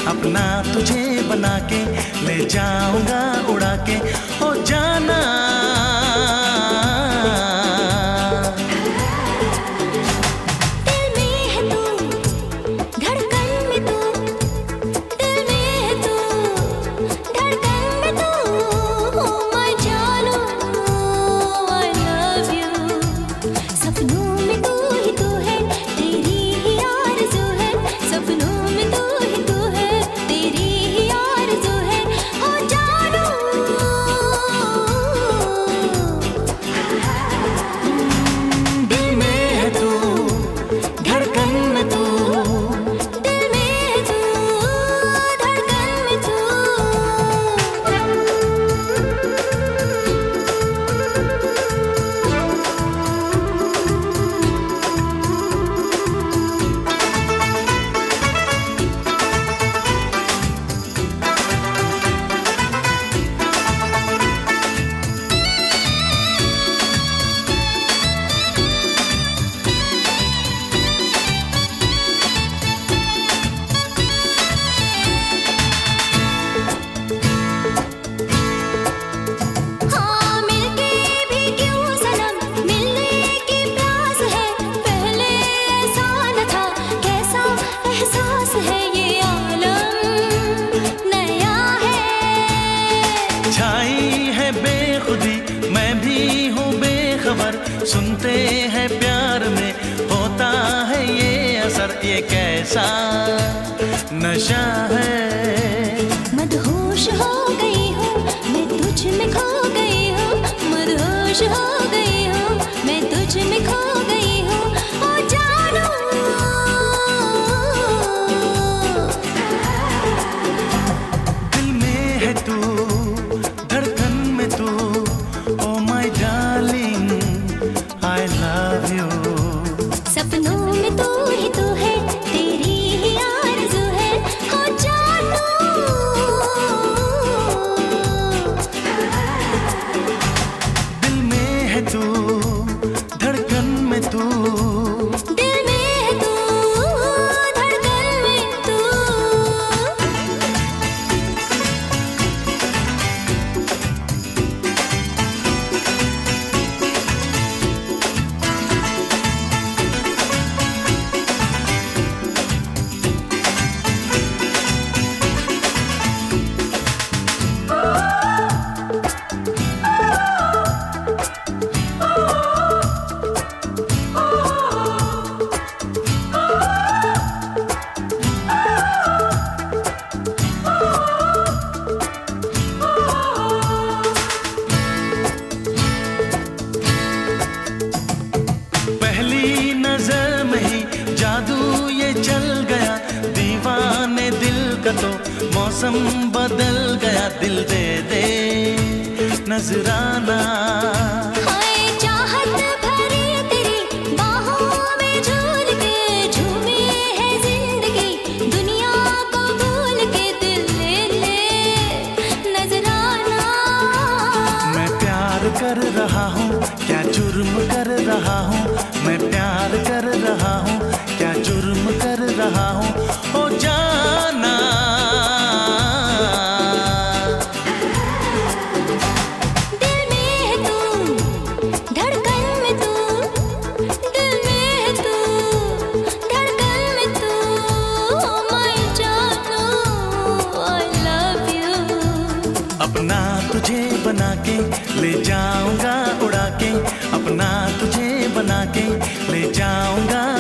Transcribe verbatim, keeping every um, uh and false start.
अपना तुझे बना के ले जाऊंगा उड़ा के हो जाना। सुनते हैं प्यार में होता है ये असर, ये कैसा नशा है। मदहोश हो गई हूँ मैं तुझ में खो गई हूँ, मदहोश हो गई हूँ मैं तुझ में खो गई हूँ। ओ जानू दिल में है तू, धड़कन में तू, oh my darling I love you। सपनों में तू ही तू है, तेरी ही आरज़ू है, हो जानू। दिल में है तू, धड़कन में तू, दिल में है तू, धड़कन में तू। तो मौसम बदल गया, दिल दे दे नजराना। हाय चाहत भरी तेरी बाहों में झूल के झूमे है जिंदगी, दुनिया को भूल के दिल ले ले नजराना। मैं प्यार कर रहा हूँ क्या जुर्म कर रहा हूँ, मैं प्यार कर रहा हूँ क्या जुर्म कर रहा हूँ, ओ जाना। अपना तुझे बना के ले जाऊंगा उड़ा के, अपना तुझे बना के ले जाऊंगा